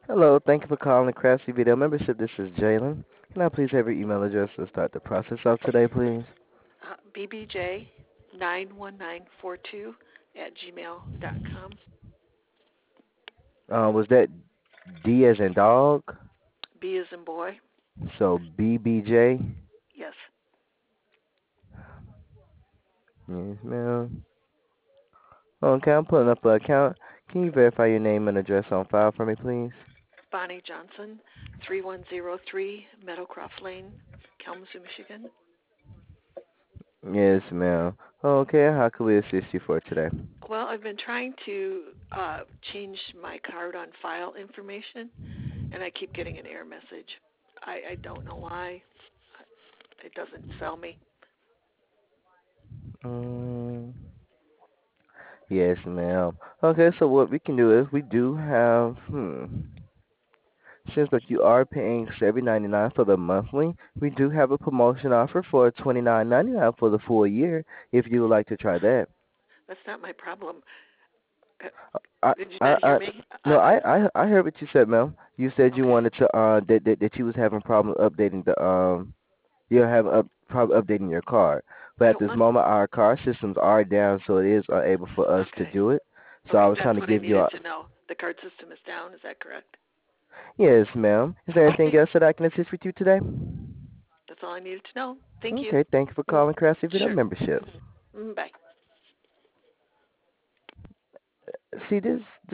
Hello, thank you for calling the Craftsy Video Membership. This is Jalen. Can I please have your email address to start the process of today, please? BBJ91942 at gmail.com. Was that D as in dog? B as in boy. So BBJ? Yes. Yes, ma'am. Okay, I'm pulling up an account. Can you verify your name and address on file for me, please? Bonnie Johnson, 3103 Meadowcroft Lane, Kalamazoo, Michigan. Yes, ma'am. Okay, how can we assist you for today? Well, I've been trying to change my card on file information, and I keep getting an error message. I don't know why. It doesn't sell me. Um, yes, ma'am. Okay, so what we can do is we do have, since that you are paying $7.99 for the monthly, we do have a promotion offer for $29.99 for the full year. If you would like to try that, That's not my problem. Uh, I, Did you I, not hear I, me? no, I heard what you said, ma'am. You said you Okay. wanted to, that you was having problem updating the, you're having problem updating your card. But I at don't this want. moment, our card systems are down, so it is unable for us to Okay. do it. So I Okay, was that's trying to what I give you needed a, to know. The card system is down. Is that correct? yes, ma'am. Is there anything Okay. else that I can assist with you today? That's all I needed to know. Thank you. Okay, thank you for Mm, calling Craftsy Video sure. Membership. Bye. See, this